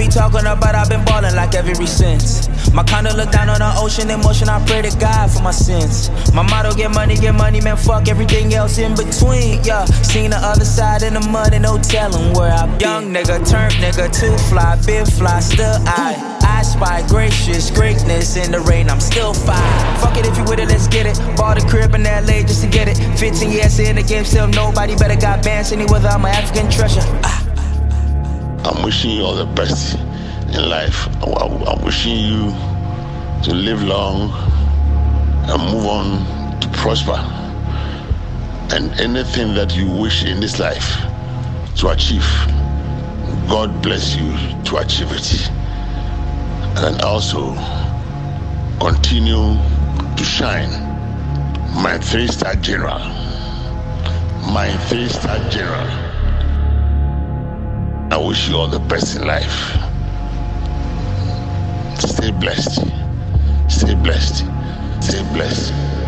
talking about, I've been ballin' like every since. My condo look down on the ocean, in motion, I pray to God for my sins. My motto, get money, man, fuck everything else in between, yeah. Seen the other side in the mud and no telling where I been. Young nigga, turned nigga, too fly, been fly, still I spy gracious greatness in the rain, I'm still fine. Fuck it if you with it, let's get it. Bought a crib in LA just to get it. 15 years in the game, still nobody better got bands anywhere. I'm an African treasure. I'm wishing you all the best in life. I'm wishing you to live long and move on to prosper. And anything that you wish in this life to achieve, God bless you to achieve it. And also continue to shine. My 3-star general. My 3-star general. I wish you all the best in life. Stay blessed. Stay blessed. Stay blessed.